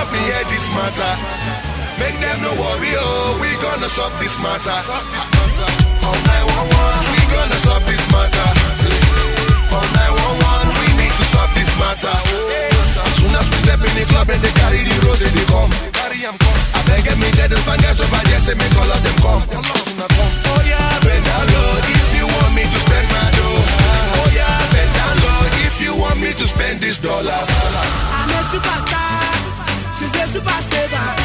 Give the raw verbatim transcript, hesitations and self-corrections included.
help me hear this matter. Make them no worry, oh, we gonna solve this matter. On nine one one, we gonna solve this matter. On nine one one, we need to solve this matter. As soon as we step in the club and they carry the rose, they come. I beg me get the fingers over there, say make all of them come. Oh yeah, bend down low if you want me to spend my dough. Oh yeah, bend down low if you want me to spend these dollars. I'm a superstar, she's a super saver.